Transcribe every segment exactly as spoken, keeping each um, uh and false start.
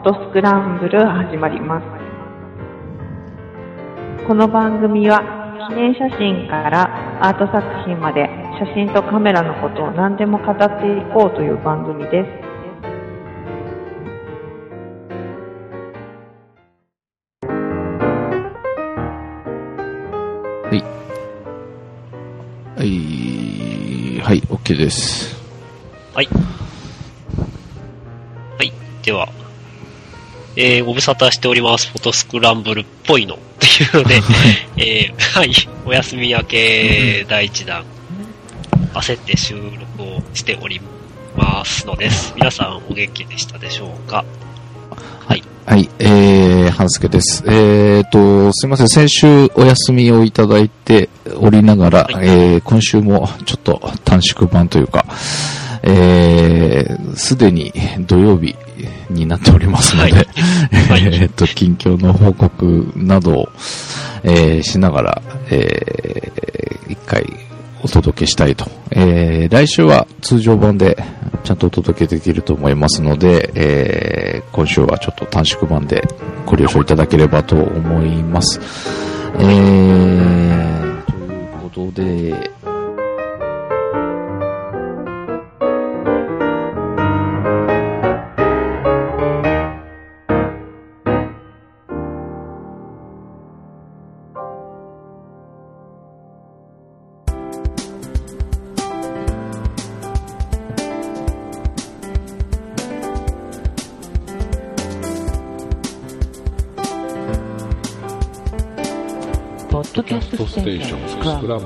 トスクランブル始まります。この番組は記念写真からアート作品まで写真とカメラのことを何でも語っていこうという番組です。 はいはいはい OK です。 はいはいでは、えー、ご無沙汰しておりますフォトスクランブルっぽいのっていうので、えー、はいお休み明け第一弾焦って収録をしておりますのです。皆さんお元気でしたでしょうか。はいはい、えー、半助です。えーと、すいません、先週お休みをいただいておりながら、はい、えー、今週もちょっと短縮版というか、えー、すでに土曜日になっておりますので、はいはい、えーと、近況の報告などを、えー、しながら、えー、一回お届けしたいと。えー、来週は通常版でちゃんとお届けできると思いますので、えー、今週はちょっと短縮版でご了承いただければと思います。えー、ということで、 ポッドキャストステーションスクランブル。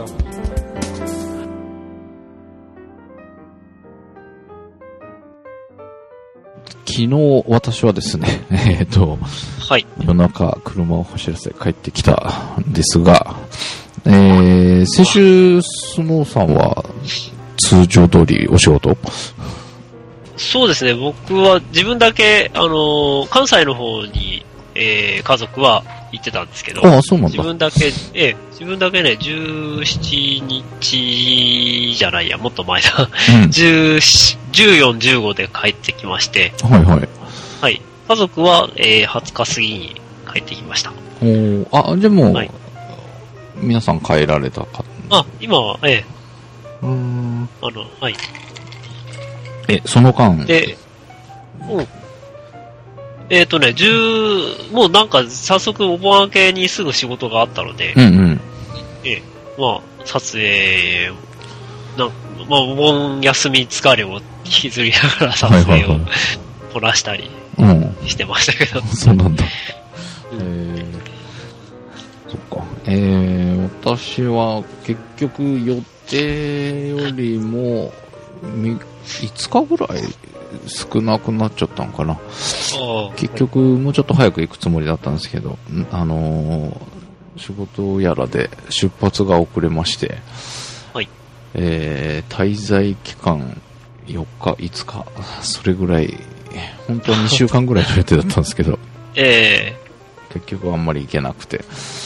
昨日私はですね、えっと、 はい、 夜中車を走らせて帰ってきたんですが、えー、先週スノーさんは通常通りお仕事？ そうですね、僕は自分だけあの関西の方に、えー、家族は行ってたんですけど、 ああ、そうなんだ。 自分だけ、ええ、自分だけね、じゅうしちにちじゃないや、もっと前だ。うん、じゅうよん、じゅうごで帰ってきまして、 はいはい。 はい。家族は、えー、はつか過ぎに帰ってきました。 おー、あ、じゃあもう、はい、皆さん帰られたか？ あ、今は、ええ。 うーん。 あの、はい。 え、その間。 で、うん。えっ、ー、とね、10、もうなんか早速お盆明けにすぐ仕事があったので、 うんうん。 ええ、まあ、撮影、なんまあ、お盆休み疲れを引きずりながら撮影をこなしたりしてましたけど。 うん、そうなんだ。うん、えー、そっか。えー、私は結局予定よりもいつかぐらい少なくなっちゃったのかな。結局もうちょっと早く行くつもりだったんですけど、あのー、仕事やらで出発が遅れまして、 はい、 えー、滞在期間よっかいつかそれぐらい、本当はにしゅうかんぐらいの予定だったんですけど、 えー、結局あんまり行けなくて、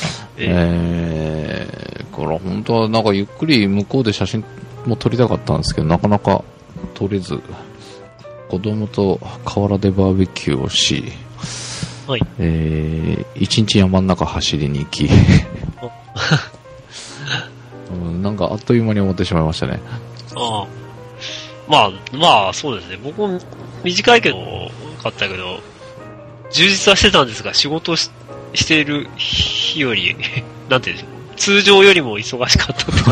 えー、えー、から本当はなんかゆっくり向こうで写真も撮りたかったんですけど、なかなか撮れず、子供と河原でバーベキューをし、 はい、 えー、一日山の中走りに行き、うん、なんかあっという間に終わってしまいましたね。 ああ、まあまあそうですね。僕も短いけどかったけど充実はしてたんですが、仕事を し, している日よりなんていうんでしょう、通常よりも忙しかったとか。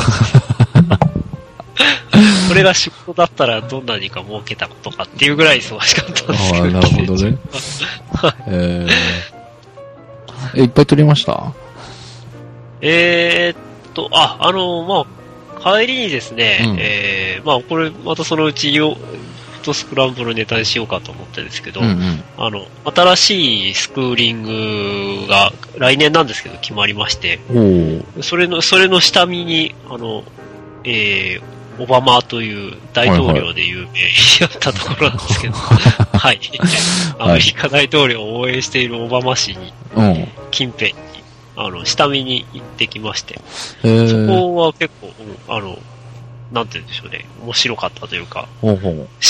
これが仕事だったらどんなにか儲けたことかっていうぐらい忙しかったんですけど。 ああ、なるほどね。えー、え、いっぱい撮りました？ えーっと、あ、あの、まあ、帰りにですね、うん、えー、まあ、これ、またそのうちよ、フォトスクランブルネタにしようかと思ってるんですけど、 うんうん、 あの、新しいスクーリングが来年なんですけど決まりまして、それの、それの下見に、あの、えー、オバマという大統領で有名になったところなんですけど、はい、はい、アメリカ大統領を応援しているオバマ氏に、近辺に、あの、下見に行ってきまして、そこは結構、あの、なんて言うんでしょうね、面白かったというか、 ほうほう、 仕事、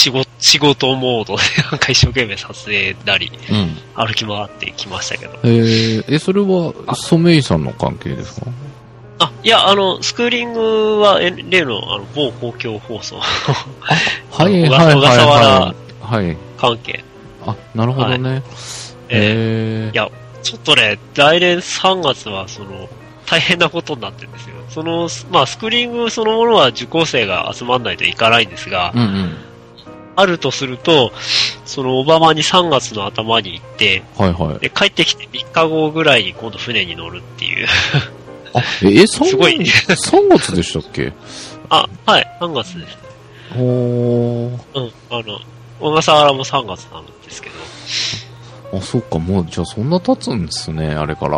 仕事モードでなんか一生懸命撮影なり、 うん、 歩き回ってきましたけど。 えー、え、それはソメイさんの関係ですか？ あ、いや、あの、スクーリングは、例の、あの、某公共放送。 はい、はい、はい。 小笠原はい。 関係。 あ、なるほどね。はい、 えー、いや、ちょっとね、来年さんがつは、その、大変なことになってるんですよ。その、まあ、スクリーニングそのものは受講生が集まんないといかないんですが、 うんうん、 あるとすると、その、オバマにさんがつの頭に行って、 はいはい。 で、帰ってきてみっかごぐらいに今度船に乗るっていう。 あ、え、さんがつすごい。 さんがつでしたっけ？ あ、はい、さんがつです。 ほー。 うん、あの、小笠原もさんがつなんですけど。 あ、そっか、もう、じゃあそんな経つんですね、あれから。 はい、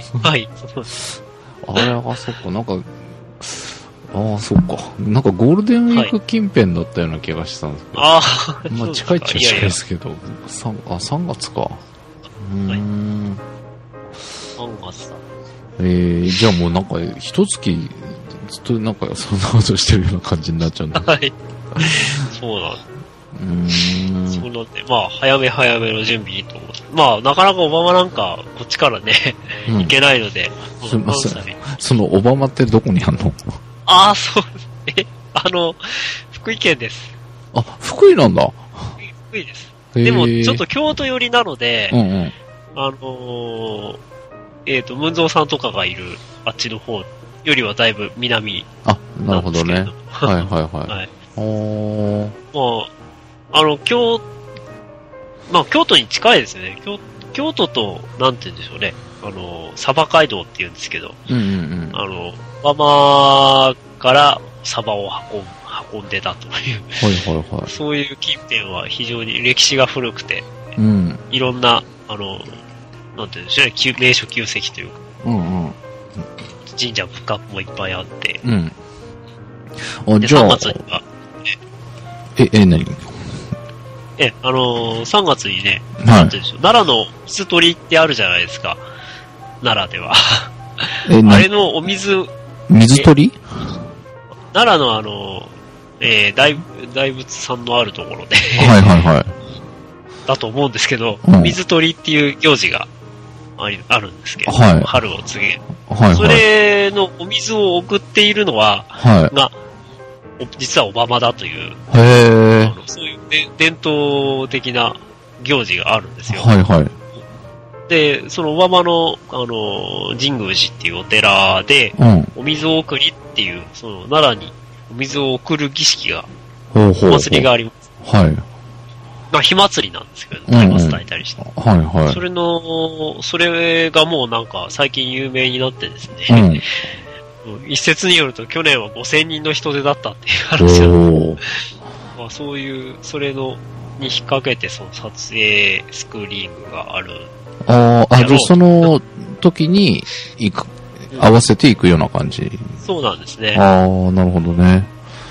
はい。 あれ、あ、そっか、なんか、ああ、そっか。なんかゴールデンウィーク近辺だったような気がしたんですけど。 はい、ああ。まあ、近いっちゃ近いですけど。いやいやさんあ、さんがつか。うーん。 さんがつだ。 えー、じゃあもうなんか、一月、ずっとなんかそんなことしてるような感じになっちゃうんだ。 はい。そうなんうーん。 そうなんで、まあ、早め早めの準備いいと思う。まあ、なかなかオバマなんか、こっちからね、うん、行けないので、 すみません。そのオバマってどこにあんの？ ああ、そう、え、あの、福井県です。 あ、福井なんだ。 福井です。でも、ちょっと京都寄りなので、 うんうん、 あのー、えっ、ー、と、文蔵さんとかがいるあっちの方よりはだいぶ南あ、なるほどね。はいはいはい。はい、 おまあ、あの、京、まあ、京都に近いですよね。京、京都と、なんて言うんでしょうね。あの、サバ街道って言うんですけど、 うんうんうん、 あの、バマからサバを運ん、運んでたという。 はいはいはい。 そういう近辺は非常に歴史が古くて、 うん、 いろんな、あの、なんて言うんでしょうね。名所旧跡というか、 うんうん、 神社仏閣もいっぱいあって、 うん。あ、じゃあ、 さんがつには、 え、え、何え、あのー、さんがつにね、 はい、 なんて言うんでしょう、奈良の水鳥居ってあるじゃないですか。奈良では。 え、 あれのお水、 水鳥奈良のあの、えー、大、大仏さんのあるところで。 はいはいはい。 だと思うんですけど、 うん、 水鳥っていう行事があるんですけど、 はい、 春を告げ。 はいはい、 それのお水を送っているのは、 はい、 が、実はオバマだという、 へー、 そういう伝統的な行事があるんですよ。 はいはい。 で、そのオバマの、あの、神宮寺っていうお寺で、 うん、 お水を送りっていう、その奈良にお水を送る儀式が、 ほうほうほう、 お祭りがあります。 はい。 まあ、火祭りなんですけど、大麻炊いたりして、 うんうん。はいはい。 それの、それがもうなんか最近有名になってですね、うん、一説によると去年はごせんにんの人出だったっていう話を、まあ、そういう、それの、に引っ掛けてその撮影スクリーングがある。 ああ、あの、その時に行く、合わせていくような感じ。 そうなんですね。 ああ、なるほどね。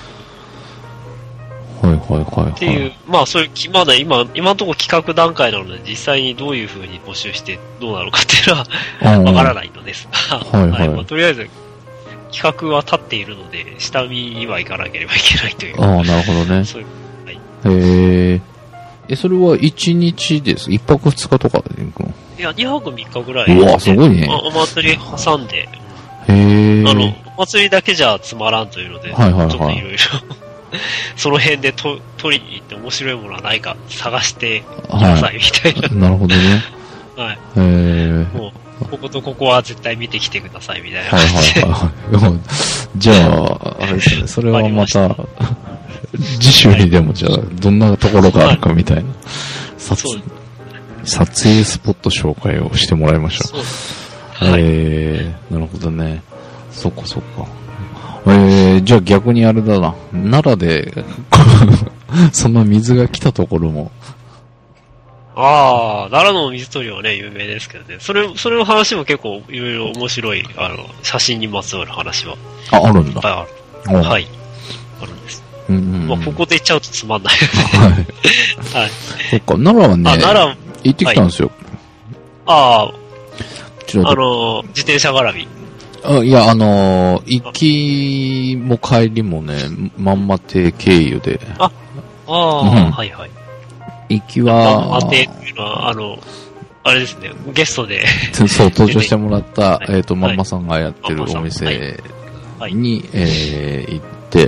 はいはいはい、はい。 っていう、まあそういう、まだ今、今のところ企画段階なので、実際にどういう風に募集してどうなるかっていうのはわからないのですが、 はいはい。はいまあ、 とりあえず、企画は立っているので、下見には行かなければいけないという。 ああ、なるほどね。 そういう、はい。 へえ。え、それはいちにちですいっぱくふつかとかで行くの？ いや、にはくみっかぐらい、 ね。うわ、すごいね。 お祭り挟んで。 へえ。 あの、お祭りだけじゃつまらんというので、 はいはいはい、 ちょっといろいろ、その辺でと取りに行って面白いものはないか探してくださいみたいな。 はい、なるほどね。 はい。 へえ。 もう、こことここは絶対見てきてくださいみたいな感じで。 はいはいはい。じゃあ、あれですね、それはまた、次週にでもじゃあ、どんなところがあるかみたいな、撮撮影スポット紹介をしてもらいましょう。 そうはい、 えー、なるほどね。そっかそっか。えー、じゃあ逆にあれだな。奈良で、その水が来たところも。 ああ、奈良の水鳥はね、有名ですけどね。それ、それの話も結構いろいろ面白い、あの、写真にまつわる話は。 あ、あるんだ。 ある。はい。あるんです。 うんうんうん、 まあ、ここで言っちゃうとつまんない。 はい。はい。そっか、奈良はね、 あ、奈良、 行ってきたんですよ。 はい、ああ、あの、自転車絡み。 あいや、あのー、行きも帰りもね、まんま亭経由で。 あ、あああ、うん、はいはい。 行きは、 あてっていうのは、あの、あれですね、ゲストで。 そう、登場してもらった、はい、えっ、ー、と、ママさんがやってるお店に、はい、えー、行って、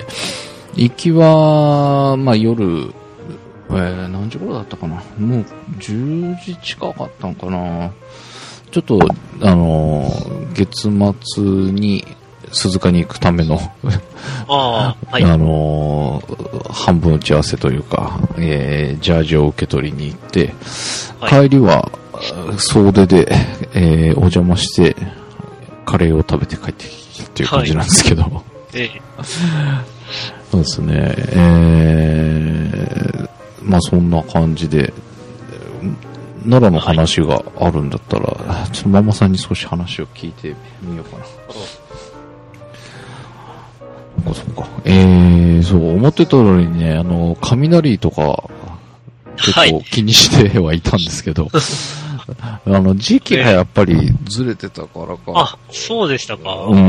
行きは、まあ夜、えー、何時頃だったかな、もうじゅうじ近かったんかな。ちょっと、あのー、月末に鈴鹿に行くためのあ、はい、 あのー、半分打ち合わせというか、えー、ジャージを受け取りに行って、はい、帰りは総出で、えー、お邪魔してカレーを食べて帰ってきたっていう感じなんですけど、はい、ええ、そうですね、えー、まあそんな感じで奈良の話があるんだったら、はい、ちょっとママさんに少し話を聞いてみようかな。そっか。えー、そう、思ってた通りね、あの、雷とか、結構気にしてはいたんですけど、はい、あの、時期がやっぱりずれてたからか。 あ、そうでしたか。 うん。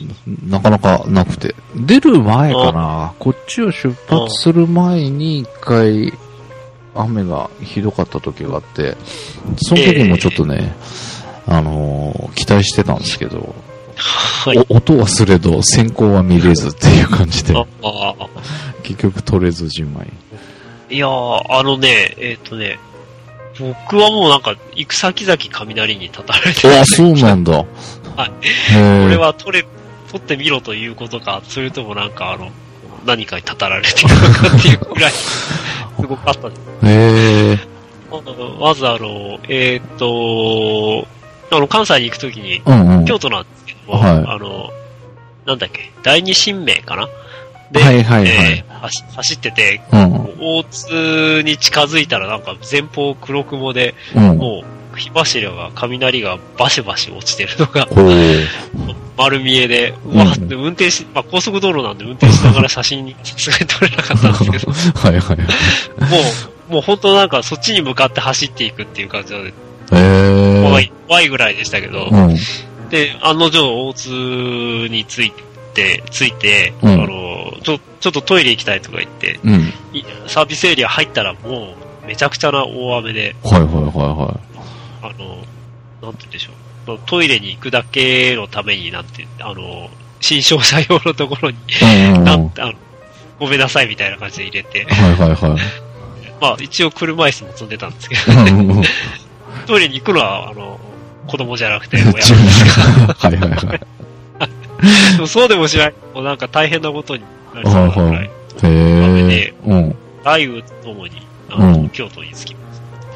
なかなかなくて。出る前かな、こっちを出発する前に一回、雨がひどかった時があって、その時もちょっとね、えー、あのー、期待してたんですけど、はい、音はすれど閃光は見れずっていう感じで結局取れずじまい。 いやー、あのね、えっ、ー、とね、僕はもうなんか行く先々雷にたたられてる。 あ、そうなんだ。はい。 これは取れ、取ってみろということか、それともなんかあの、何かにたたられてるのかっていうくらい、すごかったです。 へー。 まずあの、えっ、ー、と、あの、関西に行くときに、 うんうん、 京都なんですけども、はい、あの、なんだっけ、第二神明かなで、 はいはいはいえー、走, 走ってて、うん、大津に近づいたらなんか前方黒雲で、うん、もう火柱が、雷がバシバシ落ちてるのが、丸見えで、うわ、うん、運転し、まあ、高速道路なんで運転しながら写真にさすがに撮れなかったんですけど、 はいはい、もう、もう本当なんかそっちに向かって走っていくっていう感じで、 えー、 怖い、怖いぐらいでしたけど、うん、で、案の定大津に着いて、着いて、うん、あの、ちょ、ちょっとトイレ行きたいとか言って、うん、サービスエリア入ったらもうめちゃくちゃな大雨で、 はいはいはいはい。 あの、なんて言うんでしょう。トイレに行くだけのためになんて、あの、新商車用のところに、うんうん、なんあの、ごめんなさいみたいな感じで入れて、 はいはいはい。 まあ一応車椅子も積んでたんですけどね。トイレに行くのは、あの、子供じゃなくて親なんですが。はいはいはい。でもそうでもしない。もうなんか大変なことになりそうなくらい。雨で、うん、雷雨とともに、あの、うん、京都に着きます。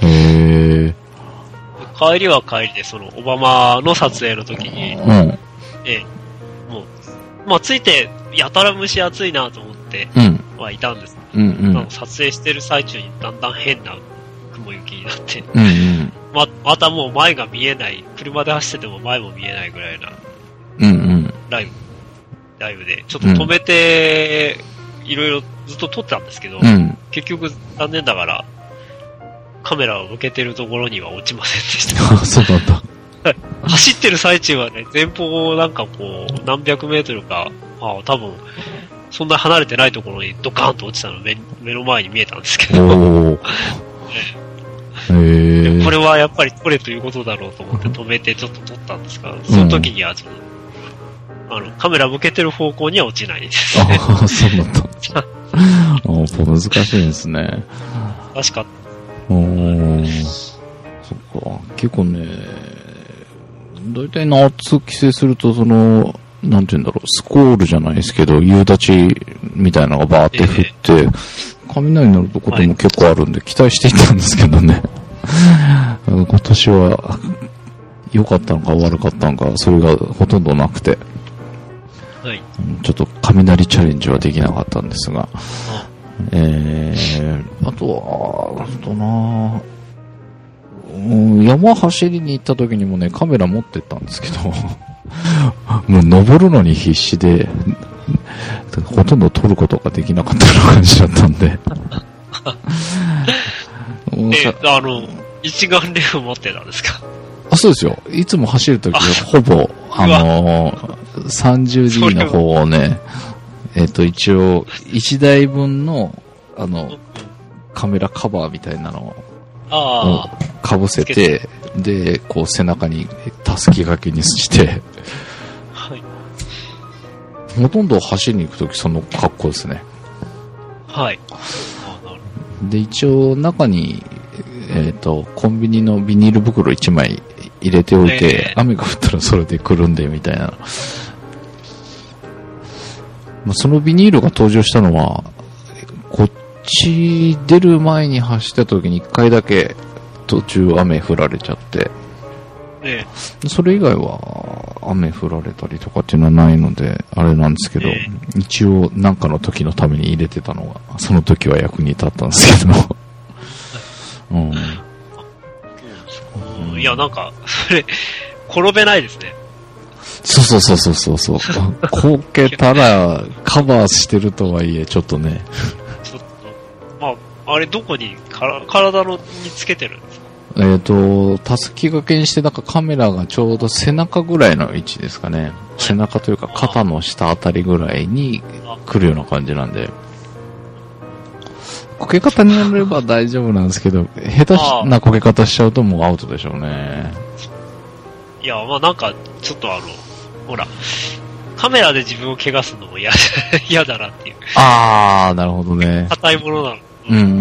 へー。帰りは帰りで、その、オバマの撮影の時に、うん、え、もう、まあ、着いて、やたら蒸し暑いなと思ってはいたんです。 うんうん、 撮影してる最中にだんだん変な雲行きになって、 うんうん、 ま、またもう前が見えない、車で走ってても前も見えないぐらいな、 うんうん、 ライブ、ライブで、ちょっと止めて、いろいろずっと撮ってたんですけど、うん、結局残念ながら、カメラを向けてるところには落ちませんでした。 あ、そうなんだ。 走ってる最中はね、前方なんかこう、何百メートルか、あ多分、そんな離れてないところにドカーンと落ちたの目目の前に見えたんですけど、 おへー、 これはやっぱり撮れということだろうと思って止めてちょっと撮ったんですが、その時にはちょっと、あの、カメラ向けてる方向には落ちないですね。 ああ、そうなんだ。あ難しいですね。 難しかった。 おー、そっか。結構ね、だいたい夏帰省するとその、なんて言うんだろう、スコールじゃないですけど、夕立みたいなのがバーって降って、えー、雷になるとことも結構あるんで、期待していたんですけどね。今年は良かったのか悪かったのか、それがほとんどなくて、 はい、 ちょっと雷チャレンジはできなかったんですが、えー、あとは、あとな山走りに行った時にもね、カメラ持ってったんですけど、もう登るのに必死で、ほとんど撮ることができなかったような感じだったんで。 え、あの、一眼レフ持ってたんですか？ あ、そうですよ。いつも走るときはほぼ、あのー、さんじゅうディー の方をね、えっと、一応、いちだいぶんの、 あの、カメラカバーみたいなのを、 あかぶせて、で、こう背中にたすき掛けにして、 はい。 ほとんど走りに行くときその格好ですね。 はい。 で、一応中に、えっと、コンビニのビニール袋いちまい入れておいて、えー、雨が降ったらそれでくるんでみたいな。まあ、そのビニールが登場したのは、こっち出る前に走った時に一回だけ途中雨降られちゃって、 ええ、それ以外は雨降られたりとかっていうのはないのであれなんですけど、ええ、一応なんかの時のために入れてたのがその時は役に立ったんですけど、うん、 うん、いやなんかそれ転べないですね。 そうそうそうそうそうそうこけたらカバーしてるとはいえちょっとねちょっとまああれどこにから体のにつけてるんですか？ えっと、たすき掛けにしてなんかカメラがちょうど背中ぐらいの位置ですかね。はい、背中というか肩の下あたりぐらいに来るような感じなんで。こけ方によれば大丈夫なんですけど、下手なこけ方しちゃうともうアウトでしょうね。 いや、まあなんか、ちょっとあの、ほら、カメラで自分を怪我するのも嫌嫌だなっていう。 あー、なるほどね。 硬いものなの。 うんうんうんうん。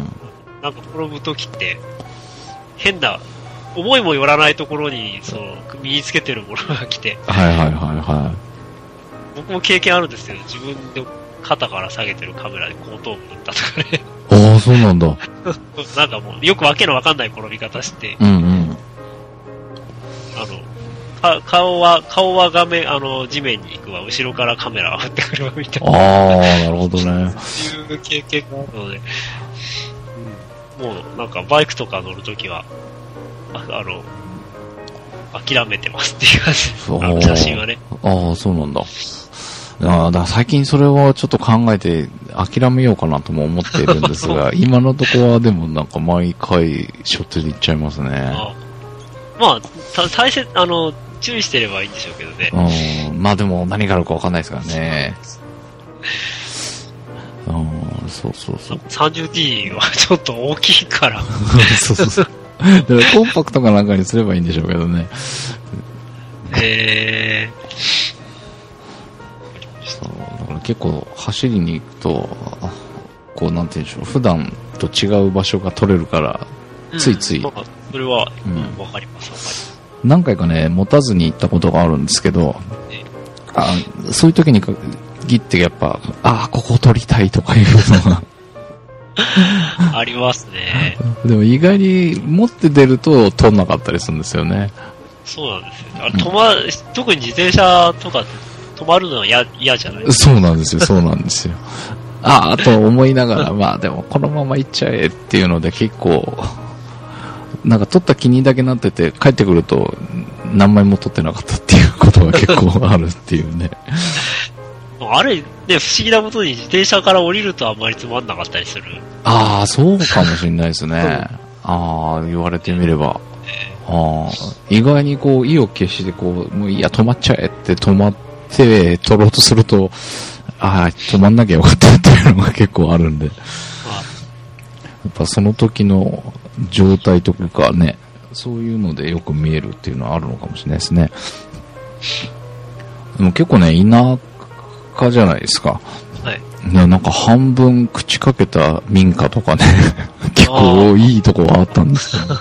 なんか転ぶときって、変な、思いもよらないところに、その、身につけてるものが来て。 はいはいはいはい。 僕も経験あるんですけど、自分で肩から下げてるカメラで後頭部打ったとかね。 ああ、そうなんだ。 なんかもう、よくわけのわかんない転び方して。 うんうん。 あの、か顔は、顔は画面、あの、地面に行くわ、後ろからカメラが振ってくるわ、みたいな。 ああ、なるほどね。 そういう経験があるので。もうなんかバイクとか乗るときは、あ, あの、諦めてますっていう感じです。あの写真はね。 ああ、そうなんだ。あだから最近それはちょっと考えて諦めようかなとも思っているんですが、今のところはでもなんか毎回しょってでいっちゃいますね。 あまあ、大切、あの、注意してればいいんでしょうけどね。 うん。まあでも何があるかわかんないですからね。うん、そうそうそう。 さんじゅうディー はちょっと大きいから。 そうそうそう。だからコンパクトかなんかにすればいいんでしょうけどね。 へー。 そうだから結構走りに行くと、こうなんて言うんでしょう、普段と違う場所が取れるから、うん、ついつい。まあ、 それは、わ、うん、かります、わかります。 何回かね、持たずに行ったことがあるんですけど、ね、あそういう時にギッてやっぱ、ああ、ここ撮りたいとかいうのがありますね。 でも意外に持って出ると撮んなかったりするんですよね。 そうなんですよ。あれ止ま、うん、特に自転車とか止まるのは嫌じゃないですか。そうなんですよ、そうなんですよ。ああ、と思いながら、まあでもこのまま行っちゃえっていうので結構、なんか撮った気にだけなってて、帰ってくると何枚も撮ってなかったっていうことが結構あるっていうね。 あれ、ね、不思議なことに自転車から降りるとあんまりつまんなかったりする。 ああ、そうかもしれないですね。ああ、言われてみれば。あ意外にこう、意を決してこう、もういいや、止まっちゃえって止まって撮ろうとすると、ああ、止まんなきゃよかったっていうのが結構あるんで。やっぱその時の状態とかね、そういうのでよく見えるっていうのはあるのかもしれないですね。でも結構ね、田舎じゃないですか。 はい。 ね、なんか半分口かけた民家とかね、結構いいとこはあったんですけど。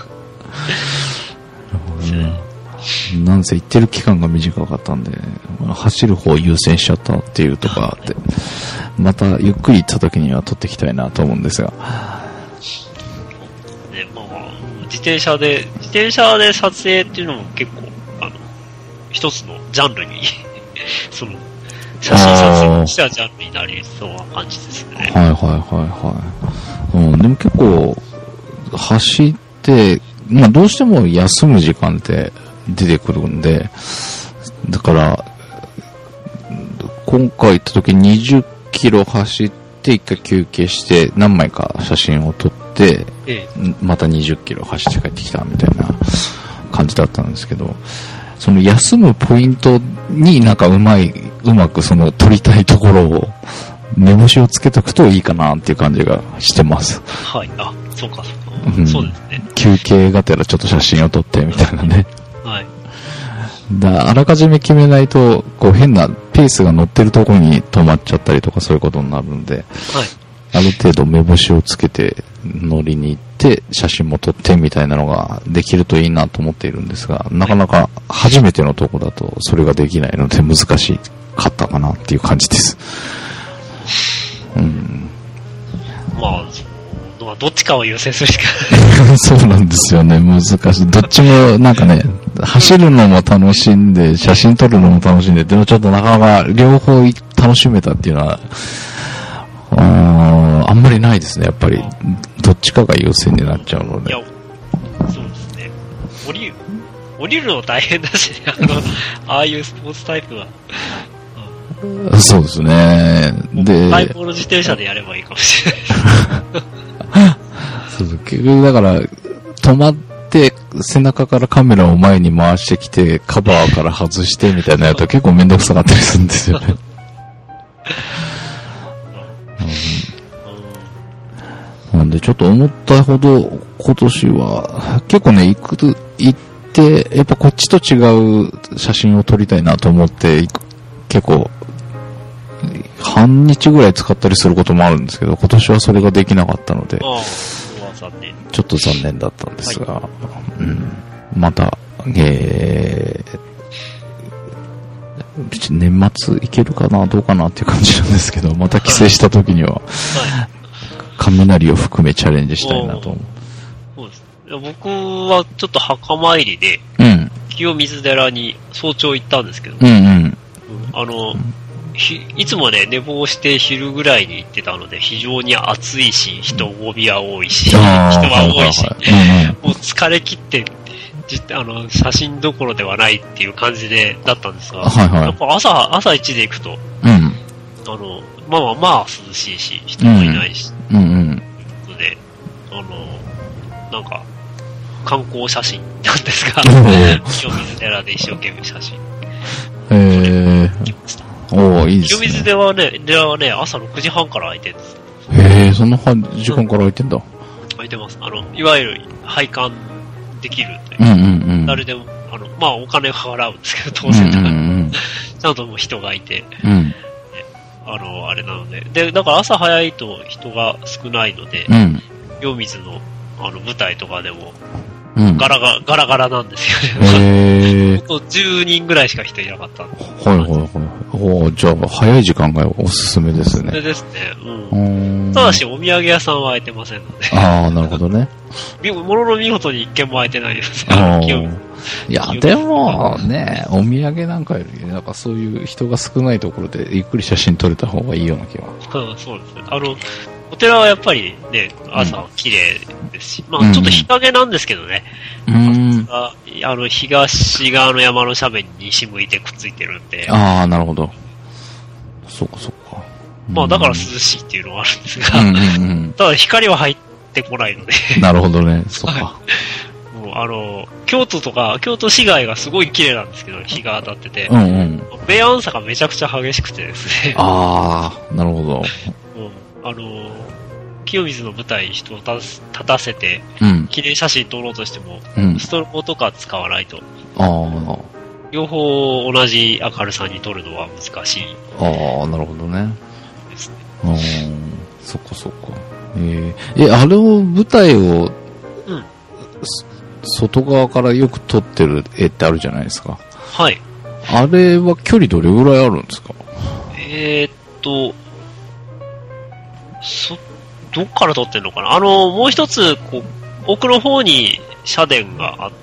なんせ行ってる期間が短かったんで、走る方を優先しちゃったっていうとこがあって、またゆっくり行った時には撮っていきたいなと思うんですが。 ね、まあ、自転車で、自転車で撮影っていうのも結構、あの、一つのジャンルに、その、写真撮影としてはジャンルになりそうな感じですね。 はいはいはいはい。うん、でも結構、走って、まあどうしても休む時間って出てくるんで、だから、今回行った時にじゅっキロ走って一回休憩して何枚か写真を撮って、ええ、またにじゅっキロ走って帰ってきたみたいな感じだったんですけど、その休むポイントになんかうまい、うまくその撮りたいところを目星をつけとくといいかなっていう感じがしてます。 はい。あ、そうかそうか。うん、そうですね。 休憩がてらちょっと写真を撮ってみたいなね。 はい。 だあらかじめ決めないと、こう変なペースが乗ってるところに止まっちゃったりとかそういうことになるんで、はい。ある程度目星をつけて乗りに行って写真も撮ってみたいなのができるといいなと思っているんですが、なかなか初めてのとこだとそれができないので難しかったかなっていう感じです。うん、 まあ、どっちかを優先するしかない。そうなんですよね。難しい。どっちもなんかね、走るのも楽しんで、写真撮るのも楽しんで、でもちょっとなかなか両方楽しめたっていうのは、あ, あんまりないですね。やっぱり、どっちかが優先になっちゃうので。いや、 そうですね。降りる、降りるの大変だしね。あの、ああいうスポーツタイプは。 そうですね。で、 最高の自転車でやればいいかもしれない。 そうそう、結局だから、止まって、背中からカメラを前に回してきて、カバーから外してみたいなやつは結構めんどくさかったりするんですよね。うん、なんでちょっと思ったほど今年は、結構ね、行く、行って、やっぱこっちと違う写真を撮りたいなと思って、結構、半日ぐらい使ったりすることもあるんですけど、今年はそれができなかったので、 ああ残念ちょっと残念だったんですが、はい、うん、また、えー、年末いけるかなどうかなっていう感じなんですけど、また帰省した時には、はい、雷を含めチャレンジしたいなと思う。 そうです。僕はちょっと墓参りで、うん、清水寺に早朝行ったんですけど、うんうん、あの、うんいつもね、寝坊して昼ぐらいに行ってたので、非常に暑いし、人混みは多いし、人は多いし、もう疲れ切って、あの、写真どころではないっていう感じで、だったんですが、はいはい、やっぱ朝、朝一で行くと、うん、あの、まあまあまあ涼しいし、人もいないし、うんうんうん、ということで、あの、なんか、観光写真なんですが、清水寺で一生懸命写真。 へー。来ました。おー、いいですね。 清水寺はね、寺はね、朝ろくじはんから開いてるんです。 へー、そんな時間から開いてんだ。 開いてます。あの、いわゆる拝観できるという。うんうんうん。誰でも、あの、まあお金を払うんですけど、当然だから、うんうんうん、ちゃんともう人がいて、うん、ね、あの、あれなので。で、だから朝早いと人が少ないので、うん、清水の、あの、舞台とかでも、うん、ガラガラ、ガラガラなんですよね。へー。ほんとじゅうにんぐらいしか人いなかったんで。 はいはいはい。おじゃあ、早い時間がおすすめですね。 それですね。うん。ただし、お土産屋さんは開いてませんので。 ああ、なるほどね。 ものの見事に一軒も開いてないですから。 いや、でも、ね、お土産なんかより、なんかそういう人が少ないところでゆっくり写真撮れた方がいいような気が。 うん、そうですね。あの、お寺はやっぱりね、朝綺麗ですし、うん、まあちょっと日陰なんですけどね、うん、ああの東側の山の斜面に西向いてくっついてるんで。 ああ、なるほど。そうかそうか。 まあだから涼しいっていうのはあるんですが、うんうんうん、ただ光は入ってこないので。 なるほどね、そっか。 もうあの、京都とか、京都市街がすごい綺麗なんですけど、日が当たってて、 うんうん、 明暗差がめちゃくちゃ激しくてですね。 ああ、なるほど。 あの、清水の舞台に人を立たせて、うん、記念写真撮ろうとしても、うん、ストロボとか使わないと。あ両方同じ明るさに撮るのは難しい。 ああ、なるほどね。ですね。ああ、そっかそっか。えー、え、あれを、舞台を、うん、外側からよく撮ってる絵ってあるじゃないですか。 はい。 あれは距離どれぐらいあるんですか？ えー、っと、そ、どっから撮ってんのかな。あの、もう一つ、こう、奥の方に社殿があって、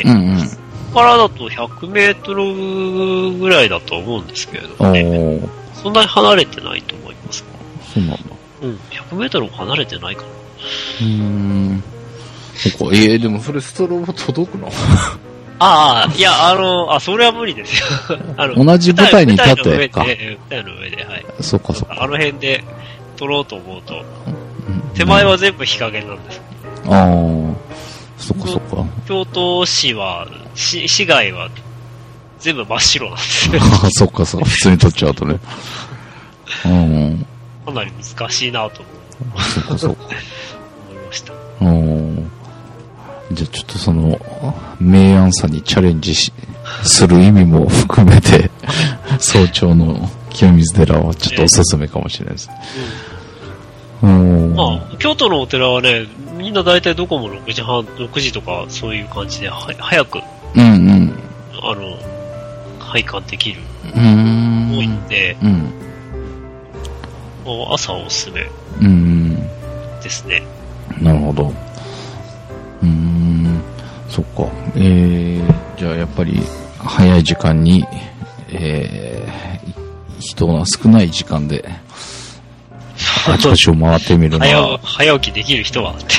うんうん、そこからだとひゃくメートルぐらいだと思うんですけれどね。そんなに離れてないと思います。 そうなんだ。 うん、ひゃくメートルも離れてないかな。 うーん。そっか、ええー、でもそれストロボ届くの？ ああ、いや、あの、あ、それは無理ですよ。あの同じ舞台に立ってか。 舞台の上で、はい。 そっかそっか。 あの辺で撮ろうと思うと、手前は全部日陰なんです。 ああ、そっかそっか。 京都市は、市、市街は全部真っ白なんですよ。 ああ、そっかそっか。普通に撮っちゃうとね。うん。 かなり難しいなとそうかそうか。 思いました。 うん。じゃあちょっとその、明暗さにチャレンジし、する意味も含めて、早朝の清水寺はちょっとおすすめかもしれないです。 うん。うん、まあ、京都のお寺はね、みんな大体どこもろくじはん、ろくじとかそういう感じで、は早く、 うんうん。 あの、拝観できる。 うーん。 多いんで、 うん。 朝おすすめ。 うん。 ですね。 なるほど。うーん。そっか。えー、じゃあやっぱり、早い時間に、えー、人が少ない時間で、あちこちを回ってみるのは。 早、早起きできる人はっていう。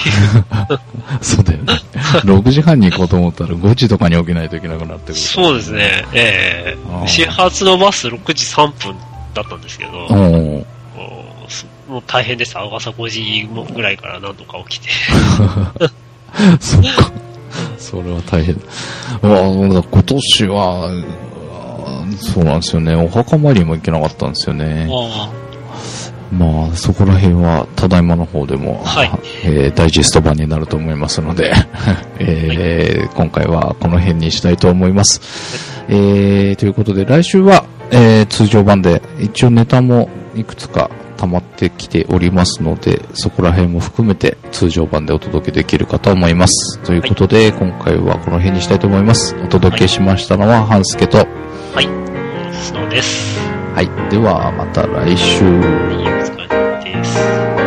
そうだよね。ろくじはんに行こうと思ったらごじとかに起きないといけなくなってくる。 そうですね。ええー。始発のバスろくじさんぷんだったんですけど、もう大変でした。朝ごじぐらいから何度か起きて。 そっか。それは大変。今年は、そうなんですよね。お墓参りも行けなかったんですよね。あまあ、そこら辺は、ただいまの方でも、はいえー、ダイジェスト版になると思いますので、えーはい、今回はこの辺にしたいと思います。えー、ということで、来週は、えー、通常版で、一応ネタもいくつか溜まってきておりますので、そこら辺も含めて通常版でお届けできるかと思います。ということで、はい、今回はこの辺にしたいと思います。お届けしましたのは、半助と、はい、 そうです。 はい。では、また来週。 お疲れ様です。